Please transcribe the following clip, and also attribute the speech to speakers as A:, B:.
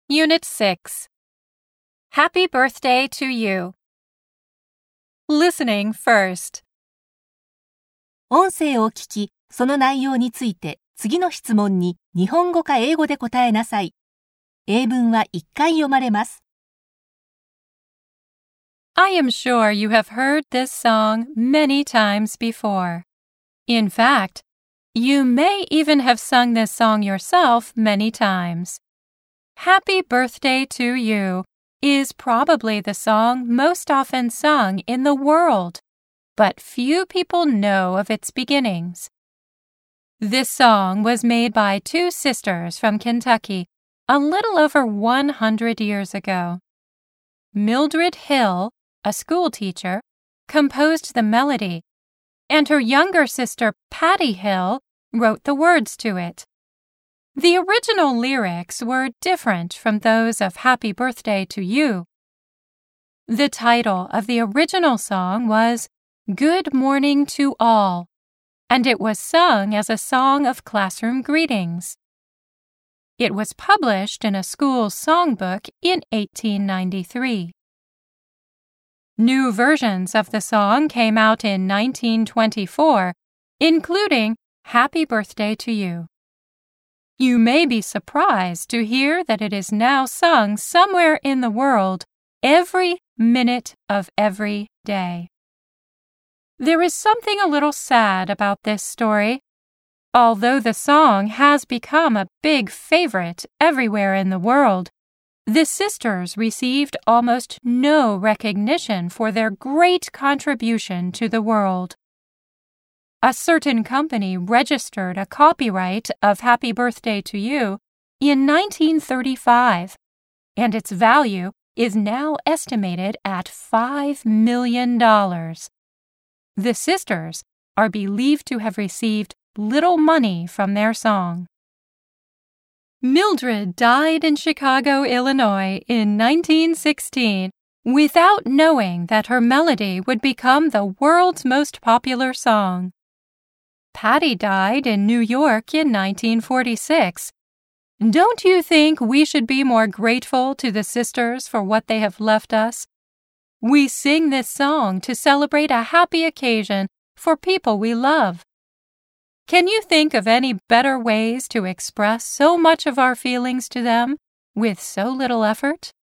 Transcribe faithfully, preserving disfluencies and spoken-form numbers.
A: Unit six. Happy birthday to you. Listening first.
B: 音声を聞き、その内容について次の質問に日本語か英語で答えなさい。英文はいっかい読まれます。
A: I am sure you have heard this song many times before. In fact, you may even have sung this song yourself many times. Happy Birthday to You is probably the song most often sung in the world, but few people know of its beginnings. This song was made by two sisters from Kentucky a little over one hundred years ago. Mildred Hill, a school teacher, composed the melody, and her younger sister Patty Hill wrote the words to it. The original lyrics were different from those of Happy Birthday to You. The title of the original song was Good Morning to All, and it was sung as a song of classroom greetings. It was published in a school songbook in eighteen ninety-three. New versions of the song came out in nineteen twenty-four, including Happy Birthday to You. You may be surprised to hear that it is now sung somewhere in the world every minute of every day. There is something a little sad about this story. Although the song has become a big favorite everywhere in the world, the sisters received almost no recognition for their great contribution to the world. A certain company registered a copyright of Happy Birthday to You in nineteen thirty-five, and its value is now estimated at five million dollars. The sisters are believed to have received little money from their song. Mildred died in Chicago, Illinois in nineteen sixteen without knowing that her melody would become the world's most popular song. Patty died in New York in nineteen forty-six. Don't you think we should be more grateful to the sisters for what they have left us? We sing this song to celebrate a happy occasion for people we love. Can you think of any better ways to express so much of our feelings to them with so little effort?